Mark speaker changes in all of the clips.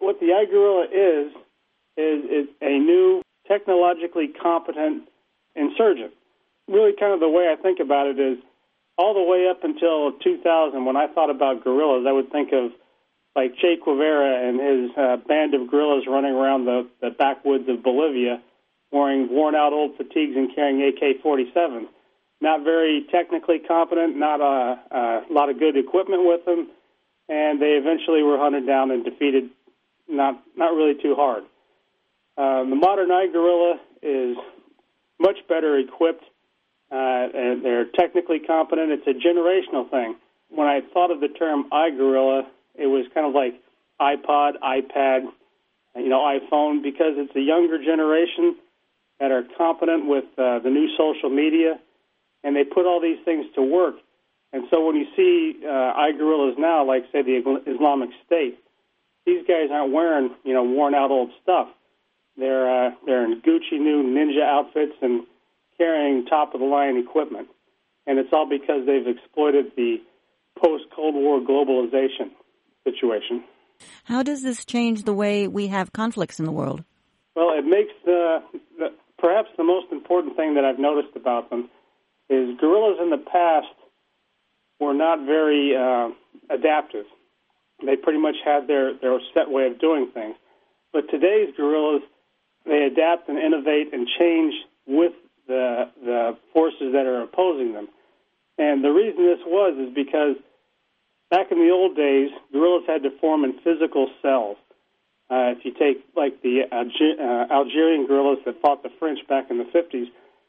Speaker 1: what the iGorilla is a new, technologically competent insurgent. Really kind of the way I think about it is all the way up until 2000, when I thought about guerrillas, I would think of like Che Guevara and his band of guerrillas running around the backwoods of Bolivia wearing worn-out old fatigues and carrying AK-47s. Not very technically competent, not a lot of good equipment with them, and they eventually were hunted down and defeated not really too hard. The modern iGorilla is much better equipped, and they're technically competent. It's a generational thing. When I thought of the term iGorilla, it was kind of like iPod, iPad, iPhone, because it's a younger generation that are competent with the new social media, and they put all these things to work. And so when you see iGorillas now, like, say, the Islamic State, these guys aren't wearing, worn-out old stuff. They're in Gucci new ninja outfits and carrying top-of-the-line equipment. And it's all because they've exploited the post-Cold War globalization situation.
Speaker 2: How does this change the way we have conflicts in the world?
Speaker 1: Well, it makes perhaps the most important thing that I've noticed about them is guerrillas in the past were not very adaptive. They pretty much had their set way of doing things. But today's guerrillas, they adapt and innovate and change with the forces that are opposing them. And the reason this is because back in the old days, guerrillas had to form in physical cells. If you take, like, the Algerian guerrillas that fought the French back in the 50s,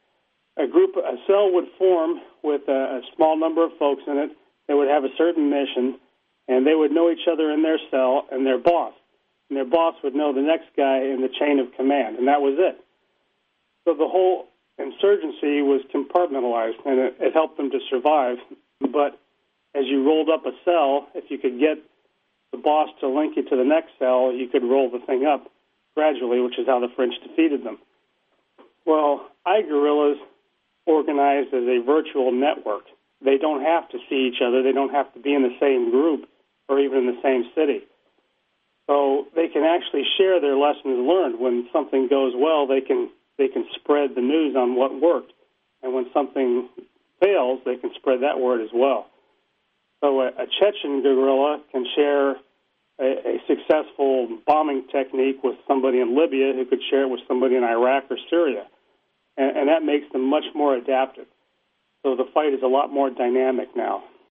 Speaker 1: a cell would form with a small number of folks in it. They would have a certain mission, and they would know each other in their cell and their boss. And their boss would know the next guy in the chain of command, and that was it. So the whole insurgency was compartmentalized, and it helped them to survive. But as you rolled up a cell, if you could get the boss to link you to the next cell, you could roll the thing up gradually, which is how the French defeated them. Well, iGorillas organized as a virtual network. They don't have to see each other. They don't have to be in the same group or even in the same city. So they can actually share their lessons learned. When something goes well, they can spread the news on what worked. And when something fails, they can spread that word as well. So a Chechen guerrilla can share a successful bombing technique with somebody in Libya who could share it with somebody in Iraq or Syria. And that makes them much more adaptive. So the fight is a lot more dynamic now.